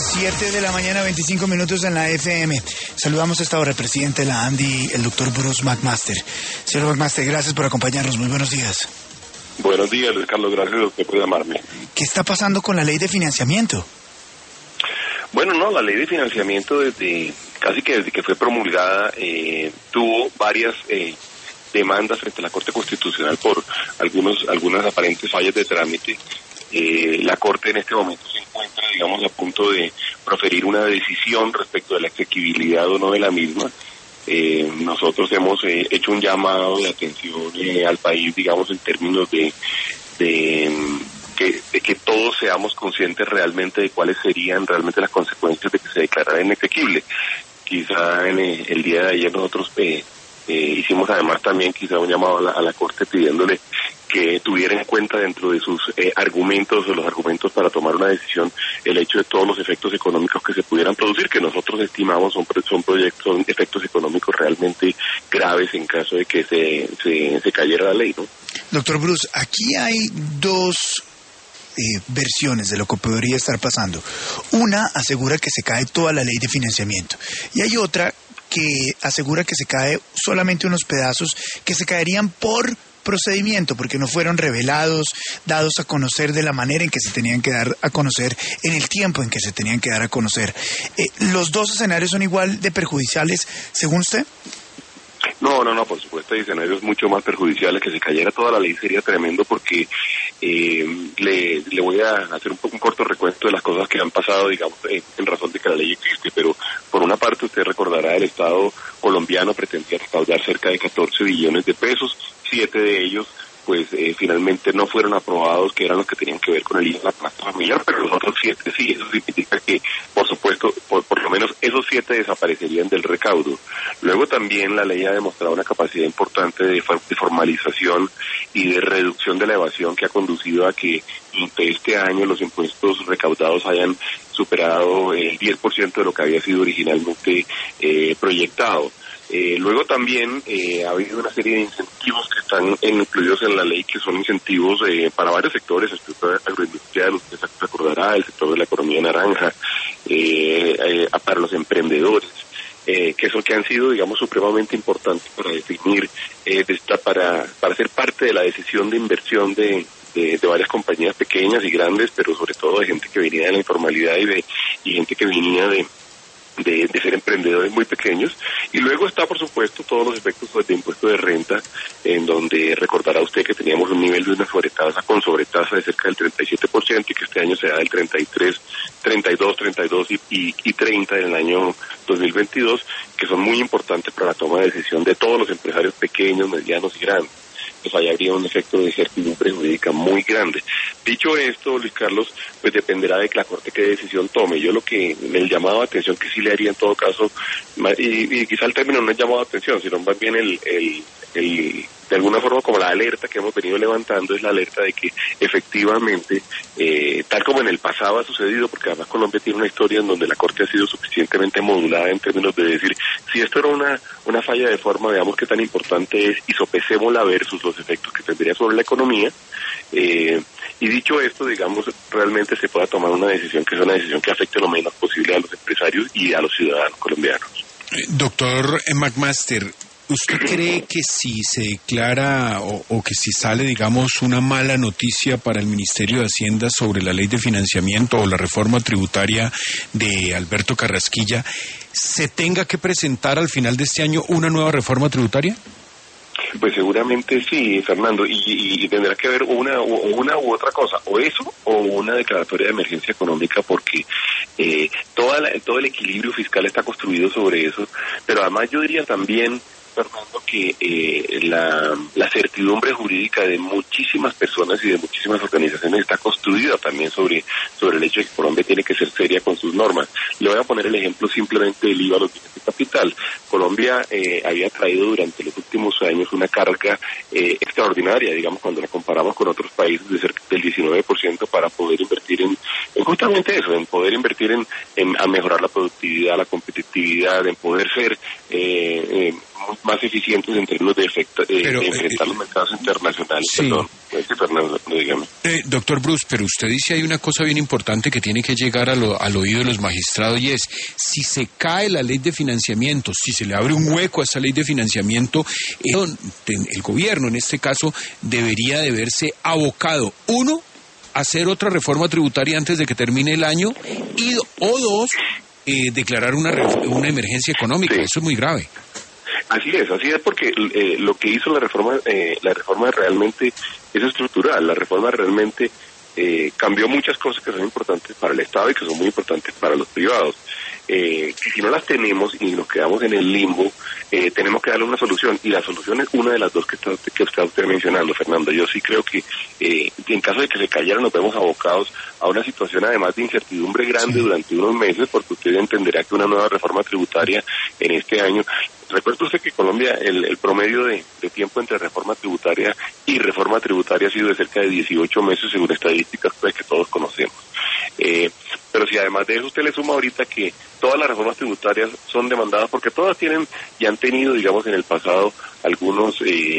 7 de la mañana, 25 minutos en la FM. Saludamos a esta hora al presidente de la ANDI, el doctor Bruce McMaster. Señor McMaster, gracias por acompañarnos. Muy buenos días. Buenos días, Luis Carlos. Gracias a usted por llamarme. ¿Qué está pasando con la ley de financiamiento? Bueno, no, la ley de financiamiento casi que desde que fue promulgada tuvo varias demandas frente a la Corte Constitucional por algunas aparentes fallas de trámite. La Corte en este momento se encuentra, digamos, a punto de proferir una decisión respecto de la exequibilidad o no de la misma. Nosotros hemos hecho un llamado de atención al país, digamos, en términos de que todos seamos conscientes realmente de cuáles serían realmente las consecuencias de que se declarara inexequible. Quizá en el día de ayer nosotros hicimos además también quizá un llamado a la Corte pidiéndole que tuviera en cuenta dentro de sus argumentos o los argumentos para tomar una decisión el hecho de todos los efectos económicos que se pudieran producir, que nosotros estimamos son efectos económicos realmente graves en caso de que se cayera la ley, ¿no? Doctor Bruce, aquí hay dos versiones de lo que podría estar pasando. Una asegura que se cae toda la ley de financiamiento y hay otra que asegura que se cae solamente unos pedazos que se caerían por procedimiento, porque no fueron revelados, dados a conocer de la manera en que se tenían que dar a conocer, en el tiempo en que se tenían que dar a conocer. ¿Los dos escenarios son igual de perjudiciales, según usted? No, por supuesto hay escenarios mucho más perjudiciales. Que se cayera toda la ley sería tremendo porque le voy a hacer un corto recuento de las cosas que han pasado, digamos, en razón de que la ley existe, pero por una parte usted recordará el Estado colombiano pretendía recaudar cerca de 14 billones de pesos, 7 de ellos pues finalmente no fueron aprobados, que eran los que tenían que ver con el IVA de la canasta familiar, pero los otros 7 sí. Eso significa que, por supuesto, por lo menos esos 7 desaparecerían del recaudo. Luego también la ley ha demostrado una capacidad importante de formalización y de reducción de la evasión que ha conducido a que este año los impuestos recaudados hayan superado el 10% de lo que había sido originalmente proyectado. Luego también ha habido una serie de incentivos que están incluidos en la ley, que son incentivos para varios sectores, el sector agroindustrial, usted se acordará, el sector de la economía naranja, para los emprendedores, que han sido, digamos, supremamente importantes para definir, para ser parte de la decisión de inversión de varias compañías pequeñas y grandes, pero sobre todo de gente que venía de la informalidad y gente que venía de ser emprendedores muy pequeños. Y luego está, por supuesto, todos los efectos de impuesto de renta, en donde recordará usted que teníamos un nivel de una con sobretasa de cerca del 37% y que este año se da del 33, 32 y 30 en el año 2022, que son muy importantes para la toma de decisión de todos los empresarios pequeños, medianos y grandes. Pues ahí habría un efecto de incertidumbre jurídica muy grande. Dicho esto, Luis Carlos, pues dependerá de que la Corte qué decisión tome. Yo el llamado de atención que sí le haría en todo caso, y quizá el término no es llamado de atención, sino más bien de alguna forma como la alerta que hemos venido levantando, es la alerta de que efectivamente, tal como en el pasado ha sucedido, porque además Colombia tiene una historia en donde la Corte ha sido suficientemente modulada en términos de decir, si esto era una falla de forma, veamos qué tan importante es y sopesémosla versus los efectos que tendría sobre la economía, y dicho esto, digamos, realmente se pueda tomar una decisión que es una decisión que afecte lo menos posible a los empresarios y a los ciudadanos colombianos. Doctor McMaster, ¿usted cree que si se declara o que si sale, digamos, una mala noticia para el Ministerio de Hacienda sobre la ley de financiamiento o la reforma tributaria de Alberto Carrasquilla, se tenga que presentar al final de este año una nueva reforma tributaria? Pues seguramente sí, Fernando, y tendrá que haber una u otra cosa, o eso o una declaratoria de emergencia económica, porque todo el equilibrio fiscal está construido sobre eso, pero además yo diría también, Fernando, que la certidumbre jurídica de muchísimas personas y de muchísimas organizaciones está construida también sobre el hecho de que Colombia tiene que ser seria con sus normas. Le voy a poner el ejemplo simplemente del IVA a los bienes de capital. Colombia había traído durante los últimos años una carga extraordinaria, digamos, cuando la comparamos con otros países, de cerca del 19% para poder invertir en justamente eso, en poder invertir a mejorar la productividad, la competitividad, en poder ser más eficientes en términos de enfrentar los mercados internacionales. Sí. Perdón, Fernando, dígame. Doctor Bruce, pero usted dice hay una cosa bien importante que tiene que llegar al oído de los magistrados, y es, si se cae la ley de financiamiento, si se le abre un hueco a esa ley de financiamiento, el gobierno en este caso debería de verse abocado, uno, a hacer otra reforma tributaria antes de que termine el año, o dos, declarar una emergencia económica. Sí. Eso es muy grave. Así es porque lo que hizo la reforma realmente es estructural. La reforma realmente cambió muchas cosas que son importantes para el Estado y que son muy importantes para los privados. Que si no las tenemos y nos quedamos en el limbo, tenemos que darle una solución, y la solución es una de las dos que está usted mencionando, Fernando. Yo sí creo que en caso de que se cayera nos vemos abocados a una situación además de incertidumbre grande durante unos meses, porque usted entenderá que una nueva reforma tributaria en este año. Recuerde usted que Colombia, el promedio de tiempo entre reforma tributaria y reforma tributaria ha sido de cerca de 18 meses según estadísticas que todos conocemos. Pero si además de eso usted le suma ahorita que todas las reformas tributarias son demandadas porque todas tienen y han tenido, digamos, en el pasado algunos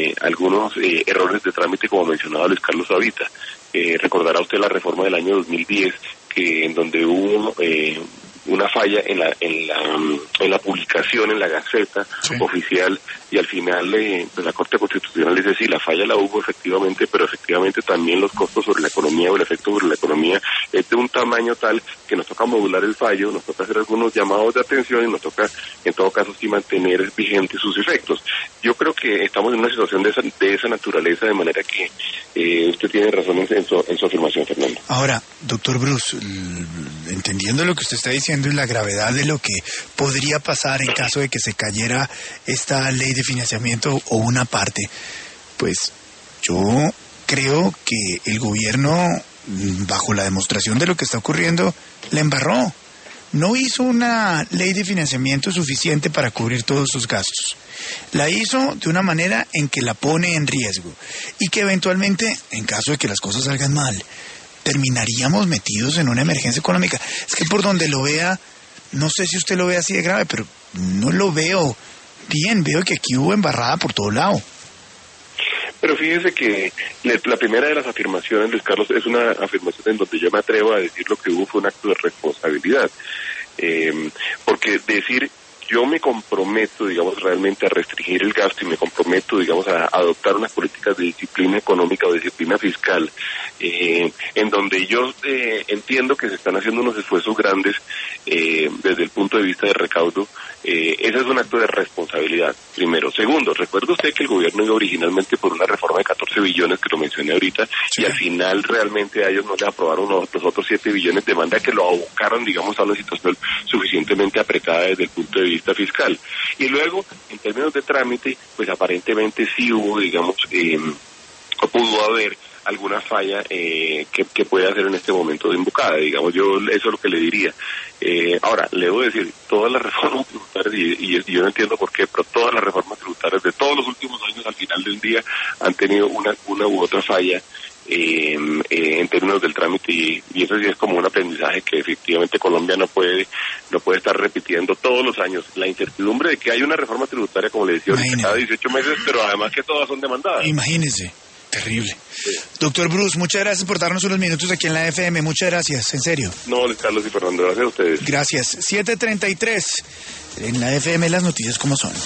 errores de trámite, como mencionaba Luis Carlos ahorita. Recordará usted la reforma del año 2010, en donde hubo una falla en la publicación en la Gaceta oficial, y al final la Corte Constitucional dice sí, la falla la hubo efectivamente, pero efectivamente también los costos sobre la economía o el efecto sobre la economía es de un tamaño tal que nos toca modular el fallo, nos toca hacer algunos llamados de atención y nos toca en todo caso sí mantener vigentes sus efectos. Yo creo que estamos en una situación de esa naturaleza, de manera que usted tiene razón en su afirmación, Fernando. Ahora, doctor Bruce, entendiendo lo que usted está diciendo y la gravedad de lo que podría pasar en caso de que se cayera esta ley de financiamiento o una parte, pues yo creo que el gobierno, bajo la demostración de lo que está ocurriendo, la embarró. No hizo una ley de financiamiento suficiente para cubrir todos sus gastos. La hizo de una manera en que la pone en riesgo y que eventualmente, en caso de que las cosas salgan mal, terminaríamos metidos en una emergencia económica. Es que por donde lo vea, no sé si usted lo ve así de grave, pero no lo veo bien. Veo que aquí hubo embarrada por todo lado. Pero fíjese que la primera de las afirmaciones, Luis Carlos, es una afirmación en donde yo me atrevo a decir lo que hubo fue un acto de responsabilidad. Porque decir yo me comprometo, digamos, realmente a restringir el gasto y me comprometo, digamos, a adoptar unas políticas de disciplina económica o disciplina fiscal, en donde yo entiendo que se están haciendo unos esfuerzos grandes desde el punto de vista de recaudo. Ese es un acto de responsabilidad, primero. Segundo, recuerda usted que el gobierno iba originalmente por una reforma de 14 billones, que lo mencioné ahorita, sí, y al final realmente a ellos no les aprobaron los otros 7 billones, de manera que lo abocaron, digamos, a una situación suficientemente apretada desde el punto de vista fiscal. Y luego, en términos de trámite, pues aparentemente sí hubo, digamos, pudo haber alguna falla que puede hacer en este momento de embocada, digamos. Yo eso es lo que le diría. Ahora, le debo decir, todas las reformas tributarias, y yo no entiendo por qué, pero todas las reformas tributarias de todos los últimos años al final del día han tenido una u otra falla en términos del trámite, y eso sí es como un aprendizaje que efectivamente Colombia no puede estar repitiendo todos los años. La incertidumbre de que hay una reforma tributaria, como le decía, cada 18 meses, pero además que todas son demandadas. Imagínese. Terrible. Sí. Doctor Bruce, muchas gracias por darnos unos minutos aquí en la FM. Muchas gracias, en serio. No, Luis Carlos y Fernando, gracias a ustedes. Gracias. 7:33 en la FM, las noticias como son.